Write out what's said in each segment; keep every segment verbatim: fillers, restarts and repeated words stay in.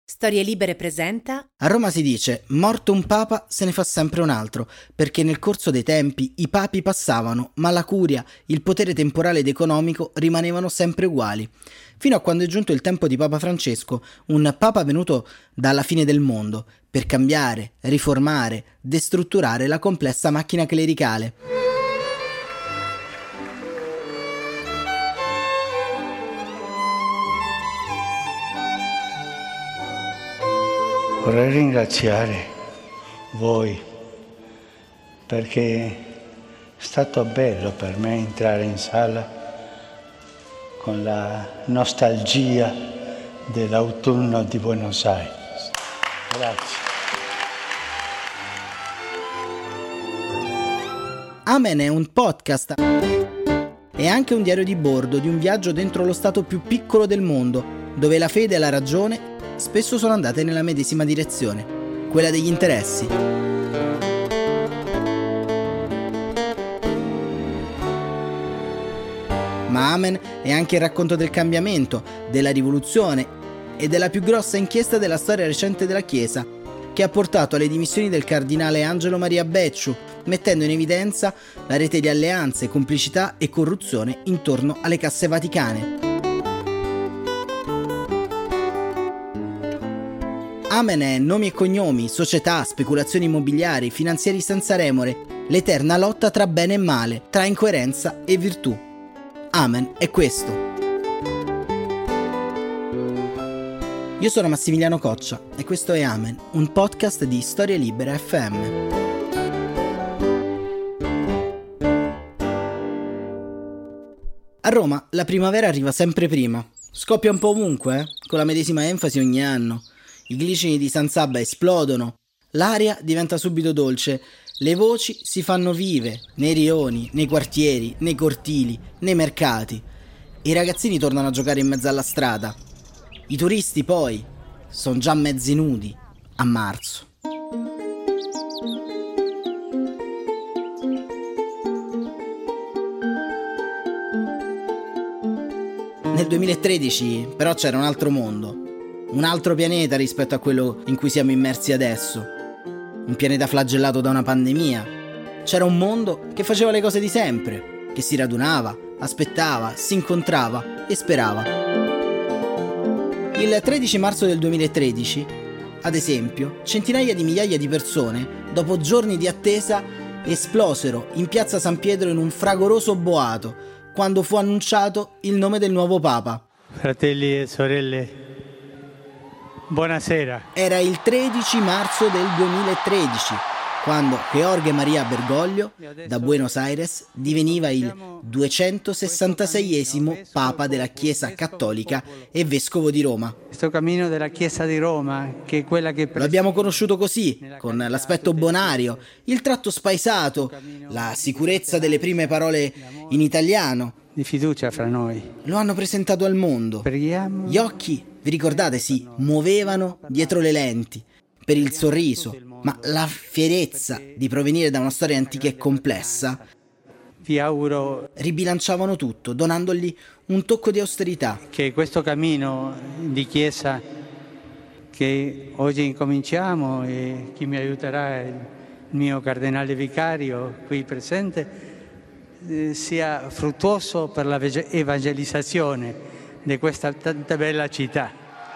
Storie Libere presenta. A Roma si dice: morto un papa se ne fa sempre un altro, perché nel corso dei tempi i papi passavano, ma la curia, il potere temporale ed economico rimanevano sempre uguali. Fino a quando è giunto il tempo di Papa Francesco, un papa venuto dalla fine del mondo, per cambiare, riformare, destrutturare la complessa macchina clericale. Vorrei ringraziare voi perché è stato bello per me entrare in sala con la nostalgia dell'autunno di Buenos Aires. Grazie. Amen è un podcast e anche un diario di bordo di un viaggio dentro lo stato più piccolo del mondo, dove la fede e la ragione spesso sono andate nella medesima direzione, quella degli interessi. Ma Amen è anche il racconto del cambiamento, della rivoluzione e della più grossa inchiesta della storia recente della Chiesa, che ha portato alle dimissioni del cardinale Angelo Maria Becciu, mettendo in evidenza la rete di alleanze, complicità e corruzione intorno alle casse vaticane. Amen è nomi e cognomi, società, speculazioni immobiliari, finanziari senza remore, l'eterna lotta tra bene e male, tra incoerenza e virtù. Amen è questo. Io sono Massimiliano Coccia e questo è Amen, un podcast di Storie Libere F M. A Roma la primavera arriva sempre prima. Scoppia un po' ovunque, eh? Con la medesima enfasi ogni anno. I glicini di San Sabba esplodono, l'aria diventa subito dolce, le voci si fanno vive nei rioni, nei quartieri, nei cortili, nei mercati. I ragazzini tornano a giocare in mezzo alla strada. I turisti poi sono già mezzi nudi a marzo. Nel duemilatredici però c'era un altro mondo. Un altro pianeta rispetto a quello in cui siamo immersi adesso. Un pianeta flagellato da una pandemia. C'era un mondo che faceva le cose di sempre, che si radunava, aspettava, si incontrava e sperava. Il tredici marzo del duemilatredici, ad esempio, centinaia di migliaia di persone, dopo giorni di attesa, esplosero in piazza San Pietro in un fragoroso boato, quando fu annunciato il nome del nuovo Papa. Fratelli e sorelle, buonasera. Era il tredici marzo del duemilatredici, quando Jorge Maria Bergoglio, da Buenos Aires, diveniva il duecentosessantaseiesimo Papa della Chiesa Cattolica e Vescovo di Roma. Questo cammino della Chiesa di Roma, che è quella che... Lo abbiamo conosciuto così, con l'aspetto bonario, il tratto spaesato, la sicurezza delle prime parole in italiano. Di fiducia fra noi. Lo hanno presentato al mondo. Preghiamo. Gli occhi, vi ricordate, si muovevano dietro le lenti per il sorriso, ma la fierezza di provenire da una storia antica e complessa vi auguro ribilanciavano tutto, donandogli un tocco di austerità. Che questo cammino di Chiesa che oggi incominciamo, e chi mi aiuterà è il mio cardinale vicario qui presente, eh, sia fruttuoso per la evangelizzazione di questa tanta bella città.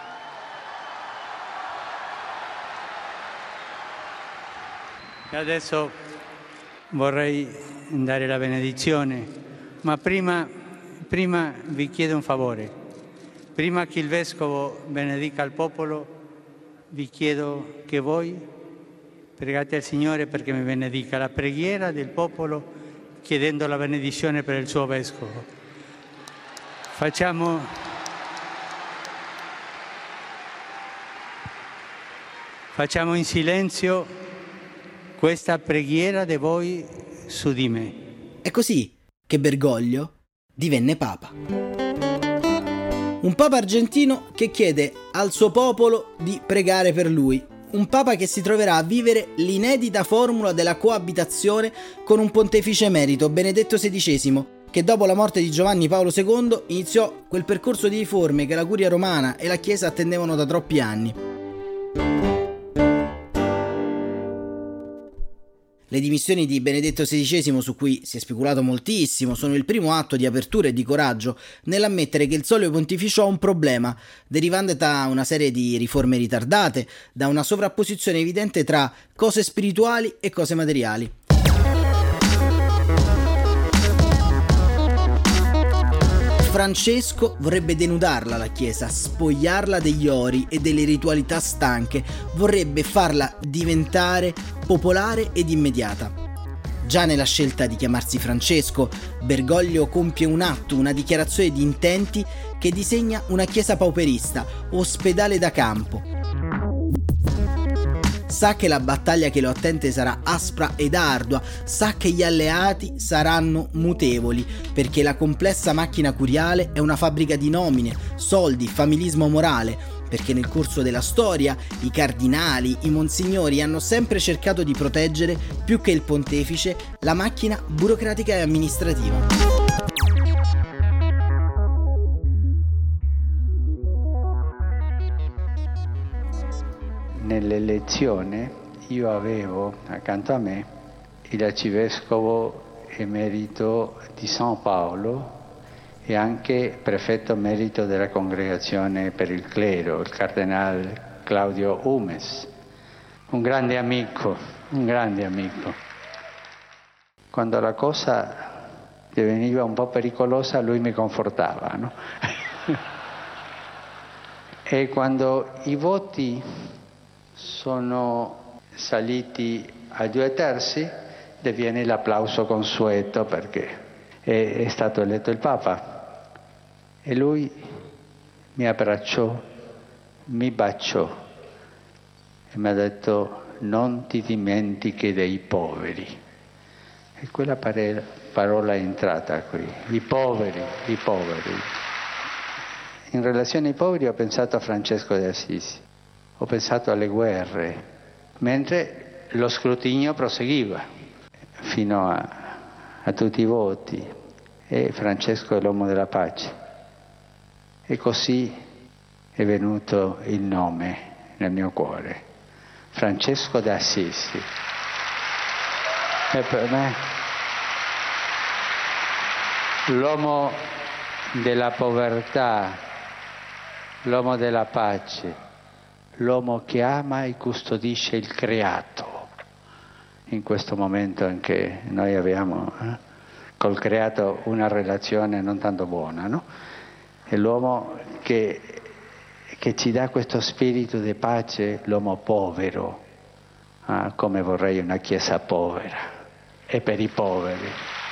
E adesso vorrei dare la benedizione, ma prima, prima vi chiedo un favore. Prima che il Vescovo benedica il popolo, vi chiedo che voi pregate al Signore perché mi benedica la preghiera del popolo, chiedendo la benedizione per il suo Vescovo. Facciamo, facciamo in silenzio questa preghiera di voi su di me. È così che Bergoglio divenne Papa. Un Papa argentino che chiede al suo popolo di pregare per lui. Un Papa che si troverà a vivere l'inedita formula della coabitazione con un pontefice emerito, Benedetto sedicesimo, che dopo la morte di Giovanni Paolo secondo iniziò quel percorso di riforme che la curia romana e la Chiesa attendevano da troppi anni. Le dimissioni di Benedetto sedicesimo, su cui si è speculato moltissimo, sono il primo atto di apertura e di coraggio nell'ammettere che il solio pontificio ha un problema, derivante da una serie di riforme ritardate, da una sovrapposizione evidente tra cose spirituali e cose materiali. Francesco vorrebbe denudarla la Chiesa, spogliarla degli ori e delle ritualità stanche, vorrebbe farla diventare popolare ed immediata. Già nella scelta di chiamarsi Francesco, Bergoglio compie un atto, una dichiarazione di intenti che disegna una chiesa pauperista, ospedale da campo. Sa che la battaglia che lo attende sarà aspra ed ardua, sa che gli alleati saranno mutevoli, perché la complessa macchina curiale è una fabbrica di nomine, soldi, familismo morale, perché nel corso della storia i cardinali, i monsignori hanno sempre cercato di proteggere, più che il pontefice, la macchina burocratica e amministrativa. Nell'elezione io avevo accanto a me l'arcivescovo emerito di San Paolo e anche prefetto emerito della congregazione per il clero, il cardinale Claudio Umes, un grande amico, un grande amico. Quando la cosa diveniva un po' pericolosa lui mi confortava, no? E quando i voti sono saliti a due terzi, diviene l'applauso consueto perché è, è stato eletto il Papa. E lui mi abbracciò, mi baciò e mi ha detto: non ti dimentichi dei poveri. E quella pare, parola è entrata qui, i poveri, i poveri. In relazione ai poveri ho pensato a Francesco di Assisi. Ho pensato alle guerre, mentre lo scrutinio proseguiva fino a, a tutti i voti, e Francesco è l'uomo della pace. E così è venuto il nome nel mio cuore, Francesco d'Assisi. E per me l'uomo della povertà, l'uomo della pace, l'uomo che ama e custodisce il creato, in questo momento in che noi abbiamo eh, col creato una relazione non tanto buona, no? È l'uomo che, che ci dà questo spirito di pace, l'uomo povero, eh, come vorrei una chiesa povera, e per i poveri.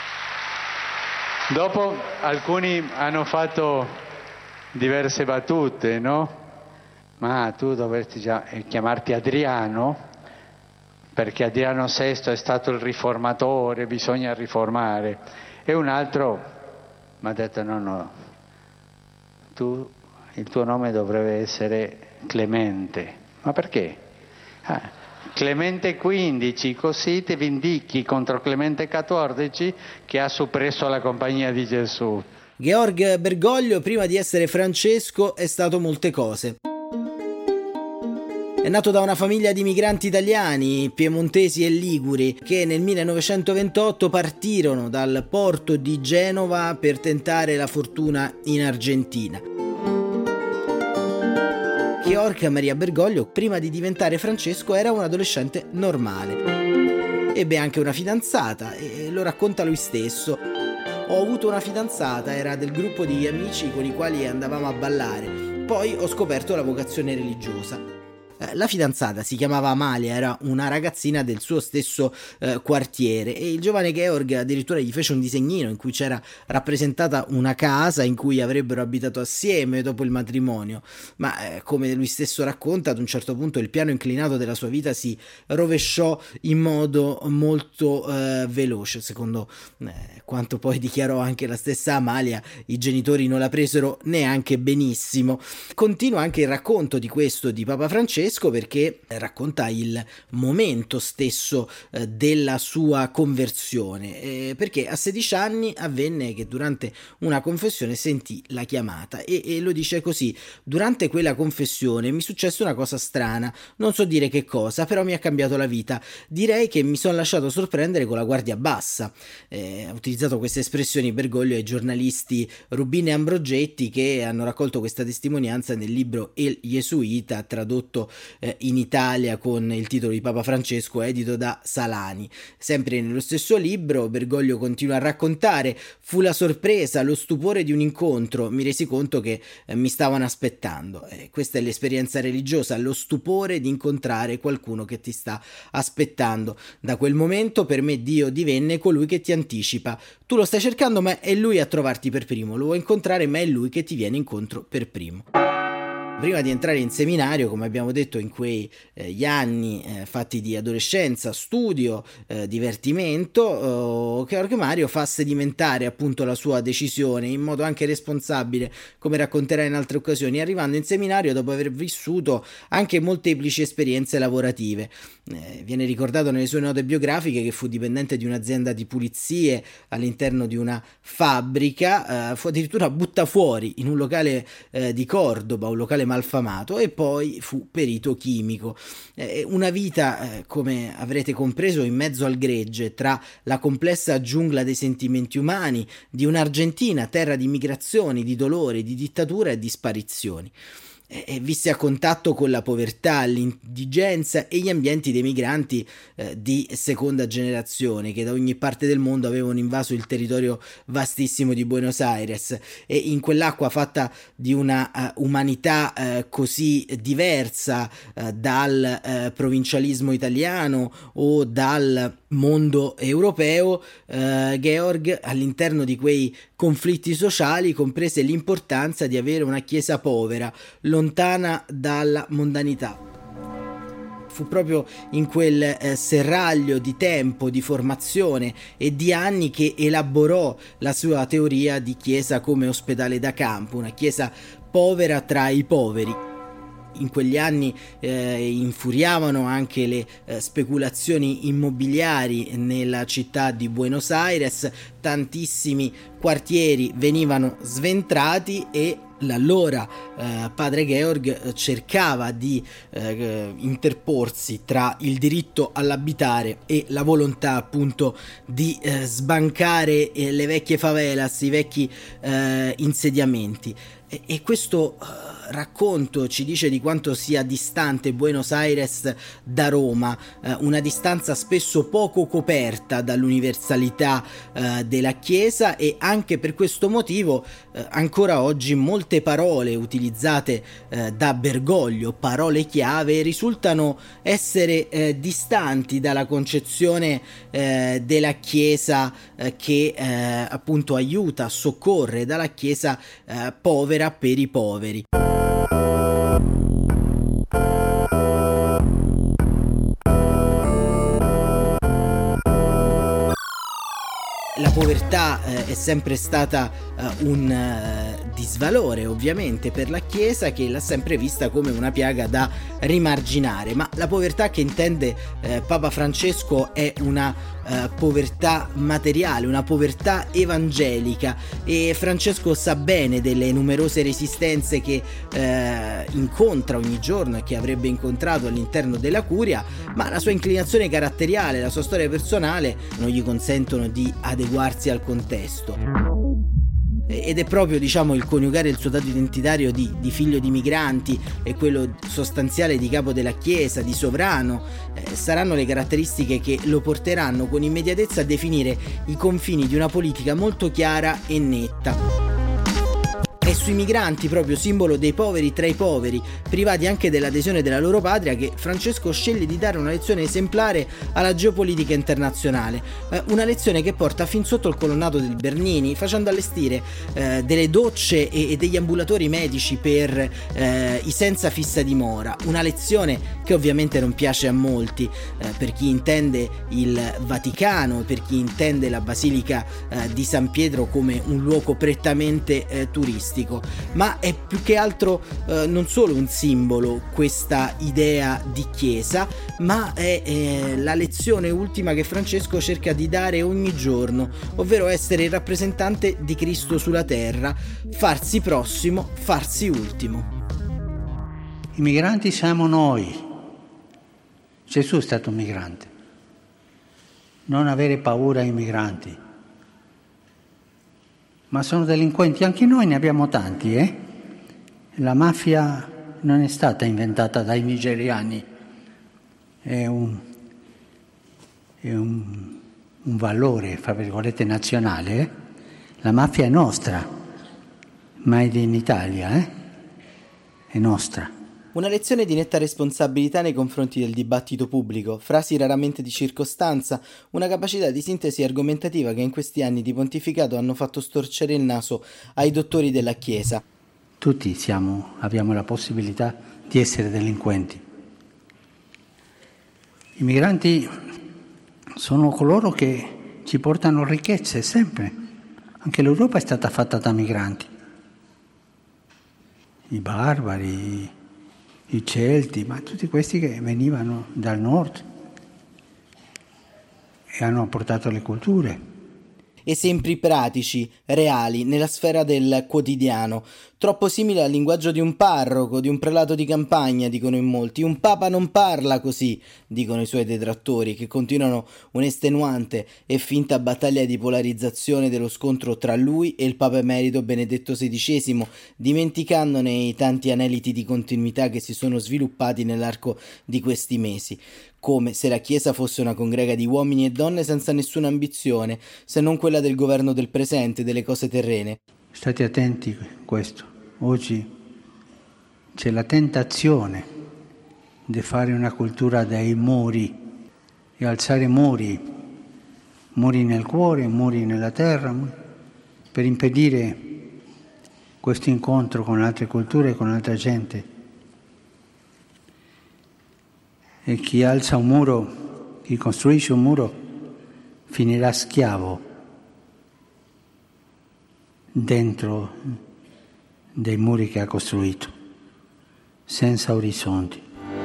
Dopo alcuni hanno fatto diverse battute, no? Ma tu dovresti già chiamarti Adriano, perché Adriano sesto è stato il riformatore, bisogna riformare. E un altro mi ha detto: no, no, tu, il tuo nome dovrebbe essere Clemente. Ma perché? Ah, Clemente quindici, così ti vindichi contro Clemente quattordici che ha soppresso la compagnia di Gesù. Georg Bergoglio, prima di essere Francesco, è stato molte cose. È nato da una famiglia di migranti italiani, piemontesi e liguri, che nel millenovecentoventotto partirono dal porto di Genova per tentare la fortuna in Argentina. Georg Maria Bergoglio, prima di diventare Francesco, era un adolescente normale. Ebbe anche una fidanzata e lo racconta lui stesso. Ho avuto una fidanzata, era del gruppo di amici con i quali andavamo a ballare. Poi ho scoperto la vocazione religiosa. La fidanzata si chiamava Amalia, era una ragazzina del suo stesso eh, quartiere, e il giovane Georg addirittura gli fece un disegnino in cui c'era rappresentata una casa in cui avrebbero abitato assieme dopo il matrimonio, ma eh, come lui stesso racconta, ad un certo punto il piano inclinato della sua vita si rovesciò in modo molto eh, veloce. Secondo eh, quanto poi dichiarò anche la stessa Amalia, i genitori non la presero neanche benissimo. Continua anche il racconto di questo di Papa Francesco pazzesco perché racconta il momento stesso eh, della sua conversione, eh, perché a sedici anni avvenne che durante una confessione sentì la chiamata e, e lo dice così: durante quella confessione mi successe una cosa strana, non so dire che cosa, però mi ha cambiato la vita. Direi che mi sono lasciato sorprendere con la guardia bassa. Eh, ha utilizzato queste espressioni Bergoglio ai giornalisti Rubin e Ambrogetti, che hanno raccolto questa testimonianza nel libro El Jesuita, tradotto eh, in Italia con il titolo di Papa Francesco, edito da Salani. Sempre nello stesso libro Bergoglio continua a raccontare: fu la sorpresa, lo stupore di un incontro, mi resi conto che eh, mi stavano aspettando. Eh, questa è l'esperienza religiosa, lo stupore di incontrare qualcuno che ti sta aspettando. Da quel momento per me Dio divenne colui che ti anticipa. Tu lo stai cercando, ma è lui a trovarti per primo. Lo vuoi incontrare, ma è lui che ti viene incontro per primo. Prima di entrare in seminario, come abbiamo detto, in quei eh, gli anni eh, fatti di adolescenza, studio, eh, divertimento, eh, Georg Mario fa sedimentare appunto la sua decisione in modo anche responsabile, come racconterà in altre occasioni, arrivando in seminario dopo aver vissuto anche molteplici esperienze lavorative. Eh, viene ricordato nelle sue note biografiche che fu dipendente di un'azienda di pulizie all'interno di una fabbrica, eh, fu addirittura buttafuori in un locale eh, di Cordoba, un locale malfamato, e poi fu perito chimico. Eh, una vita, eh, come avrete compreso, in mezzo al gregge, tra la complessa giungla dei sentimenti umani di un'Argentina, terra di migrazioni, di dolore, di dittatura e di sparizioni. E visse a contatto con la povertà, l'indigenza e gli ambienti dei migranti eh, di seconda generazione che da ogni parte del mondo avevano invaso il territorio vastissimo di Buenos Aires, e in quell'acqua fatta di una uh, umanità uh, così diversa uh, dal uh, provincialismo italiano o dal mondo europeo, uh, Georg all'interno di quei conflitti sociali comprese l'importanza di avere una chiesa povera, lontana dalla mondanità. Fu proprio in quel eh, serraglio di tempo, di formazione e di anni che elaborò la sua teoria di chiesa come ospedale da campo, una chiesa povera tra i poveri. In quegli anni eh, infuriavano anche le eh, speculazioni immobiliari nella città di Buenos Aires, tantissimi quartieri venivano sventrati e l'allora eh, padre Georg cercava di eh, interporsi tra il diritto all'abitare e la volontà appunto di eh, sbancare eh, le vecchie favelas, i vecchi eh, insediamenti. E, e questo eh, racconto ci dice di quanto sia distante Buenos Aires da Roma, eh, una distanza spesso poco coperta dall'universalità eh, della Chiesa, e anche per questo motivo eh, ancora oggi molte parole utilizzate eh, da Bergoglio, parole chiave, risultano essere eh, distanti dalla concezione eh, della Chiesa eh, che eh, appunto aiuta, soccorre, dalla Chiesa eh, povera per i poveri. La povertà eh, è sempre stata eh, un eh, disvalore ovviamente per la Chiesa, che l'ha sempre vista come una piaga da rimarginare, ma la povertà che intende eh, Papa Francesco è una eh, povertà materiale, una povertà evangelica, e Francesco sa bene delle numerose resistenze che eh, incontra ogni giorno e che avrebbe incontrato all'interno della curia, ma la sua inclinazione caratteriale, la sua storia personale non gli consentono di adeguarsi al contesto. Ed è proprio, diciamo, il coniugare il suo dato identitario di, di figlio di migranti e quello sostanziale di capo della Chiesa, di sovrano, eh, saranno le caratteristiche che lo porteranno con immediatezza a definire i confini di una politica molto chiara e netta. È sui migranti, proprio simbolo dei poveri tra i poveri, privati anche dell'adesione della loro patria, che Francesco sceglie di dare una lezione esemplare alla geopolitica internazionale, eh, una lezione che porta fin sotto il colonnato del Bernini, facendo allestire eh, delle docce e, e degli ambulatori medici per eh, i senza fissa dimora, una lezione che ovviamente non piace a molti, eh, per chi intende il Vaticano, per chi intende la Basilica eh, di San Pietro come un luogo prettamente eh, turistico. mistico, ma è più che altro eh, non solo un simbolo questa idea di chiesa, ma è eh, la lezione ultima che Francesco cerca di dare ogni giorno, ovvero essere il rappresentante di Cristo sulla terra, farsi prossimo, farsi ultimo. I migranti siamo noi. Gesù è stato un migrante. Non avere paura ai migranti. Ma sono delinquenti, anche noi ne abbiamo tanti, eh? La mafia non è stata inventata dai nigeriani, è un, è un, un valore, fra virgolette, nazionale. Eh? La mafia è nostra, made in Italia, eh? È nostra. Una lezione di netta responsabilità nei confronti del dibattito pubblico, frasi raramente di circostanza, una capacità di sintesi argomentativa che in questi anni di pontificato hanno fatto storcere il naso ai dottori della Chiesa. Tutti siamo, abbiamo la possibilità di essere delinquenti. I migranti sono coloro che ci portano ricchezze sempre. Anche l'Europa è stata fatta da migranti. I barbari, i Celti, ma tutti questi che venivano dal nord e hanno portato le culture. Esempi pratici, reali, nella sfera del quotidiano, troppo simile al linguaggio di un parroco, di un prelato di campagna, dicono in molti. Un papa non parla così, dicono i suoi detrattori, che continuano un'estenuante e finta battaglia di polarizzazione dello scontro tra lui e il Papa Emerito Benedetto sedicesimo, dimenticandone i tanti aneliti di continuità che si sono sviluppati nell'arco di questi mesi. Come se la Chiesa fosse una congrega di uomini e donne senza nessuna ambizione, se non quella del governo del presente, delle cose terrene. State attenti a questo. Oggi c'è la tentazione di fare una cultura dei muri e alzare muri, muri nel cuore, muri nella terra, per impedire questo incontro con altre culture e con altra gente. E chi alza un muro, chi costruisce un muro, finirà schiavo dentro dei muri che ha costruito, senza orizzonti.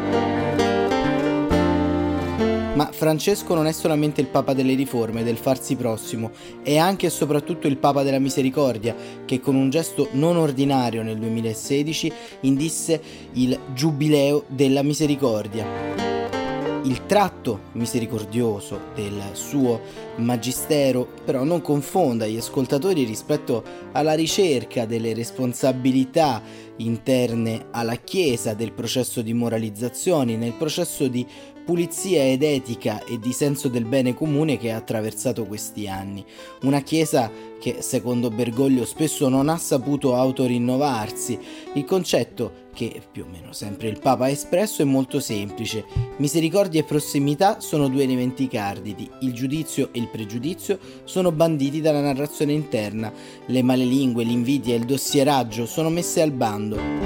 Ma Francesco non è solamente il Papa delle riforme, del farsi prossimo, è anche e soprattutto il Papa della Misericordia, che con un gesto non ordinario nel duemilasedici indisse il Giubileo della Misericordia. Il tratto misericordioso del suo magistero però non confonda gli ascoltatori rispetto alla ricerca delle responsabilità interne alla Chiesa, del processo di moralizzazione, nel processo di pulizia ed etica e di senso del bene comune che ha attraversato questi anni. Una Chiesa che, secondo Bergoglio, spesso non ha saputo autorinnovarsi. Il concetto che più o meno sempre il Papa ha espresso è molto semplice. Misericordia e prossimità sono due elementi cardini. Il giudizio e il pregiudizio sono banditi dalla narrazione interna. Le malelingue, l'invidia e il dossieraggio sono messe al bando.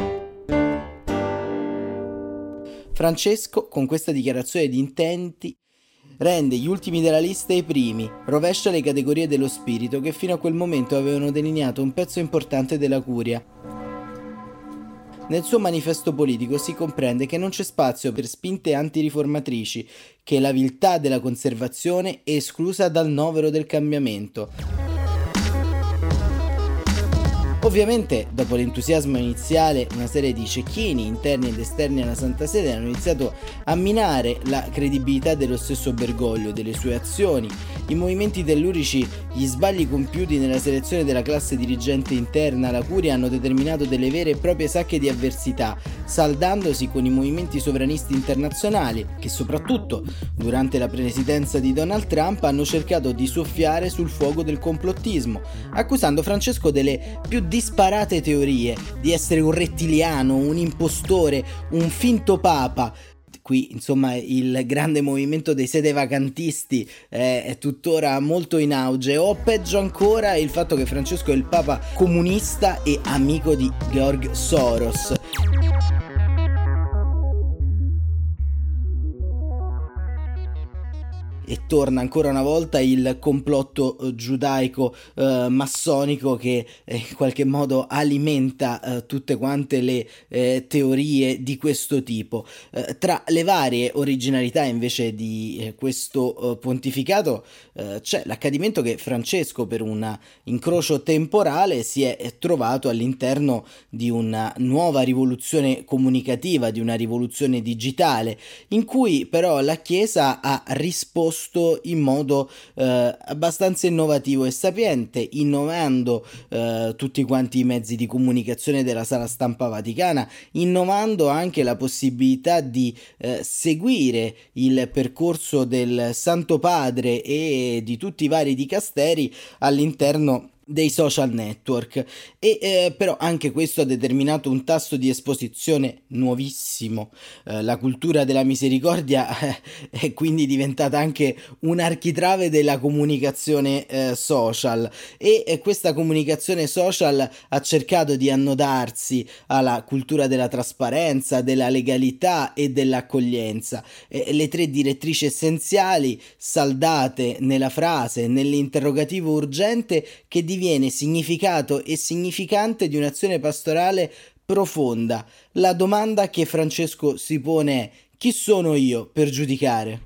Francesco, con questa dichiarazione di intenti, rende gli ultimi della lista i primi, rovescia le categorie dello spirito che fino a quel momento avevano delineato un pezzo importante della curia. Nel suo manifesto politico si comprende che non c'è spazio per spinte antiriformatrici, che la viltà della conservazione è esclusa dal novero del cambiamento. Ovviamente, dopo l'entusiasmo iniziale, una serie di cecchini interni ed esterni alla Santa Sede hanno iniziato a minare la credibilità dello stesso Bergoglio, delle sue azioni. I movimenti tellurici, gli sbagli compiuti nella selezione della classe dirigente interna alla Curia hanno determinato delle vere e proprie sacche di avversità, saldandosi con i movimenti sovranisti internazionali che soprattutto durante la presidenza di Donald Trump hanno cercato di soffiare sul fuoco del complottismo, accusando Francesco delle più disparate teorie, di essere un rettiliano, un impostore, un finto papa. Qui, insomma, il grande movimento dei sedevacantisti eh, è tuttora molto in auge, o peggio ancora il fatto che Francesco è il papa comunista e amico di George Soros. e torna ancora una volta il complotto eh, giudaico eh, massonico che eh, in qualche modo alimenta eh, tutte quante le eh, teorie di questo tipo. Eh, tra le varie originalità invece di eh, questo eh, pontificato eh, c'è l'accadimento che Francesco, per un incrocio temporale, si è trovato all'interno di una nuova rivoluzione comunicativa, di una rivoluzione digitale, in cui però la Chiesa ha risposto in modo eh, abbastanza innovativo e sapiente, innovando eh, tutti quanti i mezzi di comunicazione della sala stampa vaticana, innovando anche la possibilità di eh, seguire il percorso del Santo Padre e di tutti i vari dicasteri all'interno dei social network e eh, però anche questo ha determinato un tasso di esposizione nuovissimo. Eh, la cultura della misericordia eh, è quindi diventata anche un architrave della comunicazione eh, social e eh, questa comunicazione social ha cercato di annodarsi alla cultura della trasparenza, della legalità e dell'accoglienza. Eh, le tre direttrici essenziali saldate nella frase, nell'interrogativo urgente che diviene significato e significante di un'azione pastorale profonda. La domanda che Francesco si pone è: chi sono io per giudicare?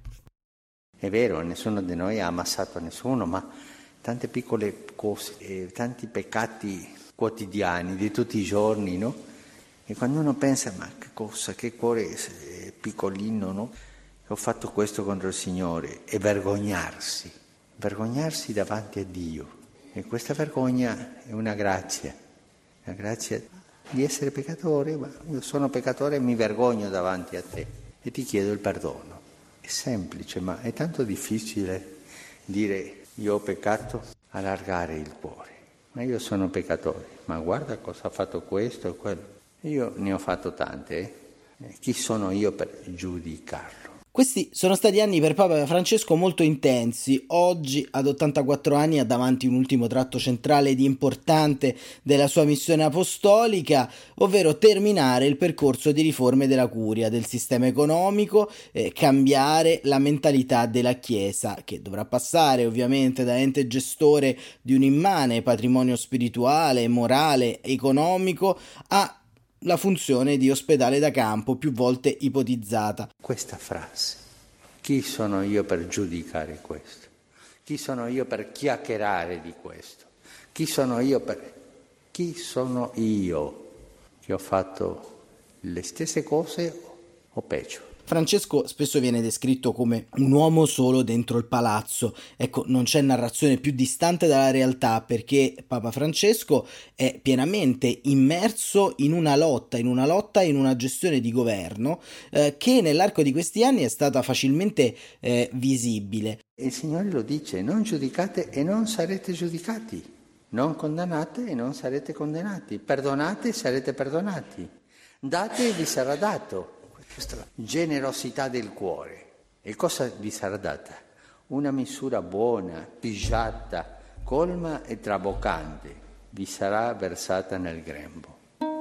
È vero, nessuno di noi ha ammazzato nessuno, ma tante piccole cose, eh, tanti peccati quotidiani di tutti i giorni, no? E quando uno pensa, ma che cosa, che cuore è piccolino, no? Ho fatto questo contro il Signore, e vergognarsi, vergognarsi davanti a Dio. E questa vergogna è una grazia, la grazia di essere peccatore, ma io sono peccatore e mi vergogno davanti a te e ti chiedo il perdono. È semplice, ma è tanto difficile dire io ho peccato, allargare il cuore. Ma io sono peccatore, ma guarda cosa ha fatto questo e quello. Io ne ho fatto tante, eh? Chi sono io per giudicarlo? Questi sono stati anni per Papa Francesco molto intensi. Oggi, ad ottantaquattro anni, ha davanti un ultimo tratto centrale ed importante della sua missione apostolica, ovvero terminare il percorso di riforme della curia, del sistema economico, eh, cambiare la mentalità della Chiesa, che dovrà passare ovviamente da ente gestore di un immane patrimonio spirituale, morale, economico, a la funzione di ospedale da campo più volte ipotizzata. Questa frase, chi sono io per giudicare questo? Chi sono io per chiacchierare di questo? Chi sono io per... Chi sono io che ho fatto le stesse cose o peggio? Francesco spesso viene descritto come un uomo solo dentro il palazzo. Ecco, non c'è narrazione più distante dalla realtà, perché Papa Francesco è pienamente immerso in una lotta, in una lotta, in una gestione di governo eh, che nell'arco di questi anni è stata facilmente eh, visibile. Il Signore lo dice, non giudicate e non sarete giudicati, non condannate e non sarete condannati, perdonate e sarete perdonati, date e vi sarà dato. Questa è la generosità del cuore. E cosa vi sarà data? Una misura buona, pigiata, colma e traboccante vi sarà versata nel grembo.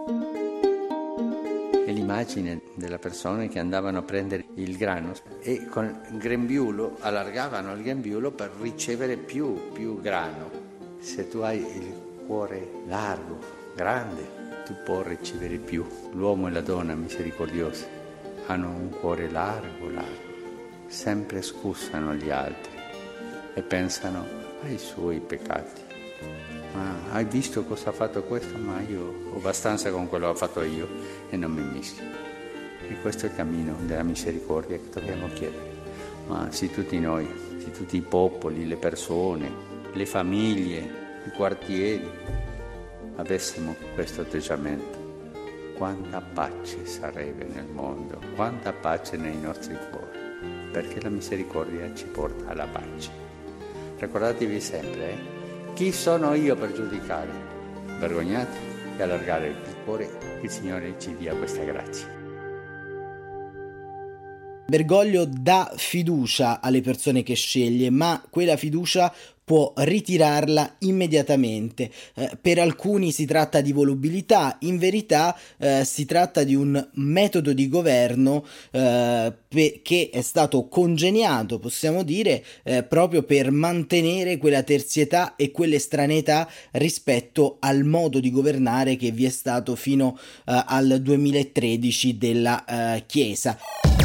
È l'immagine della persona che andavano a prendere il grano e con il grembiulo allargavano il grembiulo per ricevere più, più grano. Se tu hai il cuore largo, grande, tu puoi ricevere più. L'uomo e la donna misericordiosi hanno un cuore largo, largo, sempre scusano gli altri e pensano ai suoi peccati. Ma hai visto cosa ha fatto questo? Ma io ho abbastanza con quello che ho fatto io e non mi mischio. E questo è il cammino della misericordia che dobbiamo chiedere. Ma se tutti noi, se tutti i popoli, le persone, le famiglie, i quartieri avessimo questo atteggiamento, quanta pace sarebbe nel mondo, quanta pace nei nostri cuori, perché la misericordia ci porta alla pace. Ricordatevi sempre, eh? Chi sono io per giudicare? Vergognate e allargare il cuore, il Signore ci dia questa grazia. Bergoglio dà fiducia alle persone che sceglie, ma quella fiducia può ritirarla immediatamente. Eh, per alcuni si tratta di volubilità, in verità eh, si tratta di un metodo di governo eh, pe- che è stato congegnato, possiamo dire, eh, proprio per mantenere quella terzietà e quell'estraneità rispetto al modo di governare che vi è stato fino eh, al duemilatredici della eh, Chiesa.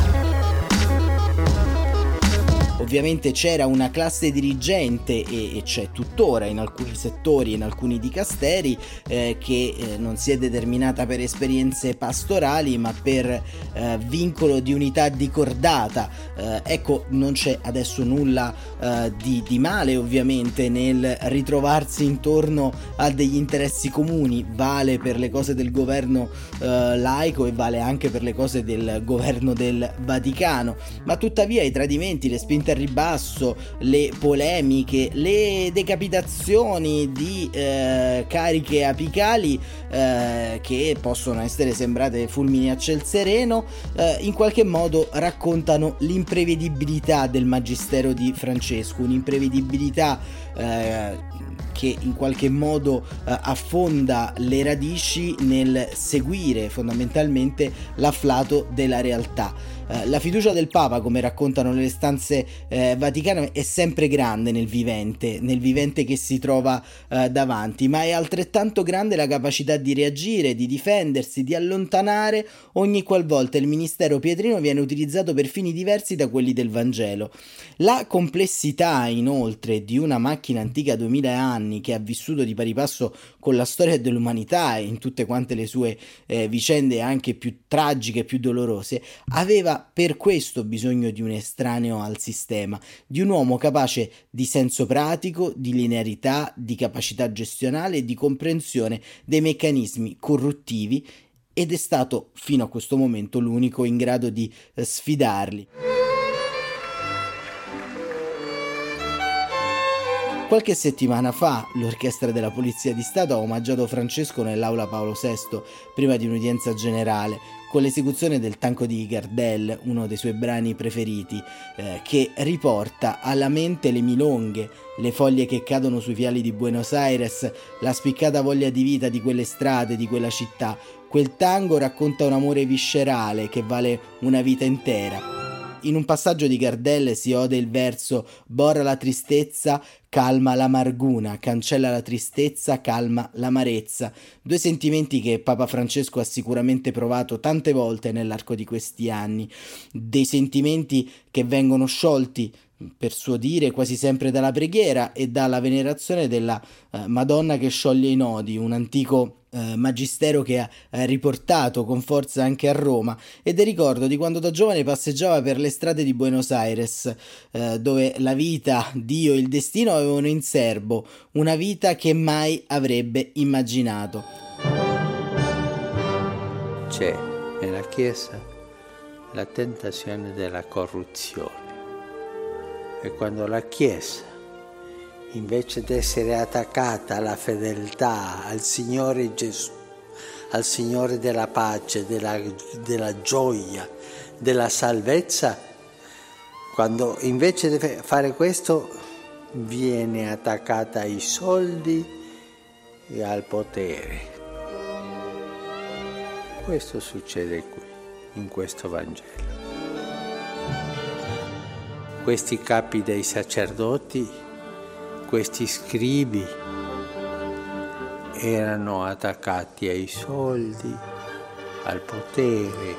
Ovviamente c'era una classe dirigente e, e c'è tuttora in alcuni settori, in alcuni dicasteri, eh, che eh, non si è determinata per esperienze pastorali ma per eh, vincolo di unità di cordata. Eh, ecco, non c'è adesso nulla eh, di, di male ovviamente nel ritrovarsi intorno a degli interessi comuni, vale per le cose del governo eh, laico e vale anche per le cose del governo del Vaticano, ma tuttavia i tradimenti, le spinte al ribasso, le polemiche, le decapitazioni di eh, cariche apicali eh, che possono essere sembrate fulmini a ciel sereno, eh, in qualche modo raccontano l'imprevedibilità del magistero di Francesco, un'imprevedibilità eh, che in qualche modo eh, affonda le radici nel seguire fondamentalmente l'afflato della realtà. Eh, la fiducia del Papa, come raccontano le stanze eh, vaticane, è sempre grande nel vivente, nel vivente che si trova eh, davanti, ma è altrettanto grande la capacità di reagire, di difendersi, di allontanare ogni qualvolta il ministero pietrino viene utilizzato per fini diversi da quelli del Vangelo. La complessità, inoltre, di una macchina antica duemila anni che ha vissuto di pari passo con la storia dell'umanità e in tutte quante le sue eh, vicende anche più tragiche, più dolorose, aveva per questo bisogno di un estraneo al sistema, di un uomo capace di senso pratico, di linearità, di capacità gestionale e di comprensione dei meccanismi corruttivi, ed è stato fino a questo momento l'unico in grado di eh, sfidarli. Qualche settimana fa l'Orchestra della Polizia di Stato ha omaggiato Francesco nell'Aula Paolo sesto prima di un'udienza generale con l'esecuzione del Tango di Gardel, uno dei suoi brani preferiti, eh, che riporta alla mente le milonghe, le foglie che cadono sui viali di Buenos Aires, la spiccata voglia di vita di quelle strade, di quella città. Quel tango racconta un amore viscerale che vale una vita intera. In un passaggio di Gardel si ode il verso «Borra la tristezza, calma l'amarguna, cancella la tristezza, calma l'amarezza», due sentimenti che Papa Francesco ha sicuramente provato tante volte nell'arco di questi anni, dei sentimenti che vengono sciolti, per suo dire, quasi sempre dalla preghiera e dalla venerazione della eh, Madonna che scioglie i nodi, un antico eh, magistero che ha eh, riportato con forza anche a Roma, ed è ricordo di quando da giovane passeggiava per le strade di Buenos Aires, eh, dove la vita, Dio e il destino avevano in serbo una vita che mai avrebbe immaginato. C'è nella Chiesa la tentazione della corruzione. E quando la Chiesa, invece di essere attaccata alla fedeltà al Signore Gesù, al Signore della pace, della, della gioia, della salvezza, quando invece di fare questo viene attaccata ai soldi e al potere. Questo succede qui, in questo Vangelo. Questi capi dei sacerdoti, questi scribi, erano attaccati ai soldi, al potere,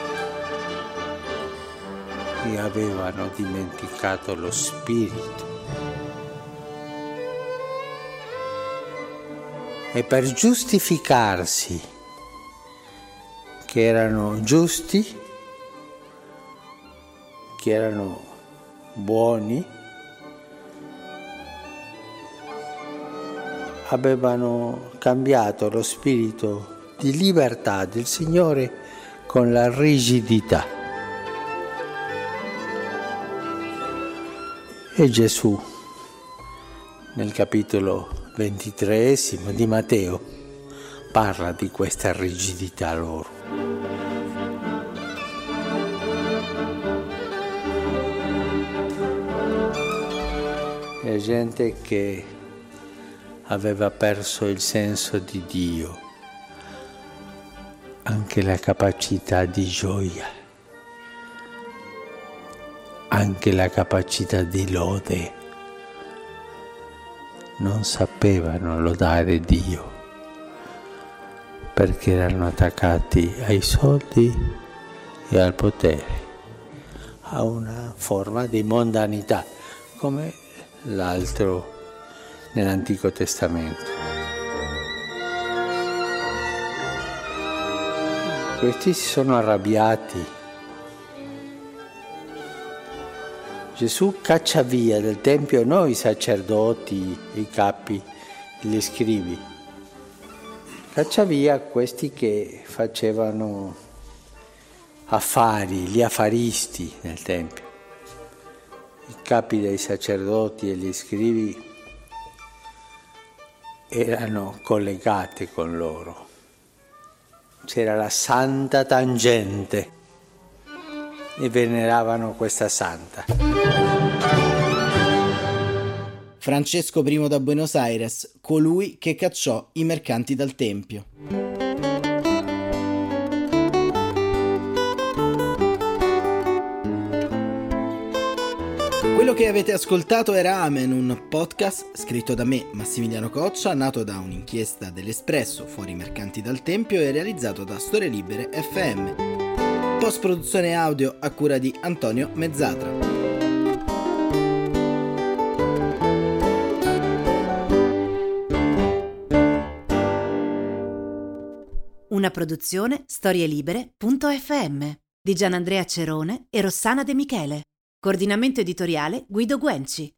e avevano dimenticato lo spirito. E per giustificarsi che erano giusti, che erano buoni, avevano cambiato lo spirito di libertà del Signore con la rigidità. E Gesù, nel capitolo ventitreesimo di Matteo, parla di questa rigidità loro. C'era gente che aveva perso il senso di Dio, anche la capacità di gioia, anche la capacità di lode. Non sapevano lodare Dio perché erano attaccati ai soldi e al potere, a una forma di mondanità come l'altro nell'Antico Testamento. Questi si sono arrabbiati. Gesù caccia via dal Tempio noi i sacerdoti, i capi, gli scribi. Caccia via questi che facevano affari, gli affaristi nel Tempio. I capi dei sacerdoti e gli scribi erano collegati con loro. C'era la santa tangente e veneravano questa santa. Francesco I da Buenos Aires, colui che cacciò i mercanti dal Tempio. Quello che avete ascoltato era Amen, un podcast scritto da me, Massimiliano Coccia, nato da un'inchiesta dell'Espresso, Fuori i mercanti dal Tempio, e realizzato da Storie Libere F M. Post-produzione audio a cura di Antonio Mezzatra. Una produzione storielibere punto effe emme di Gianandrea Cerone e Rossana De Michele. Coordinamento editoriale Guido Guenci.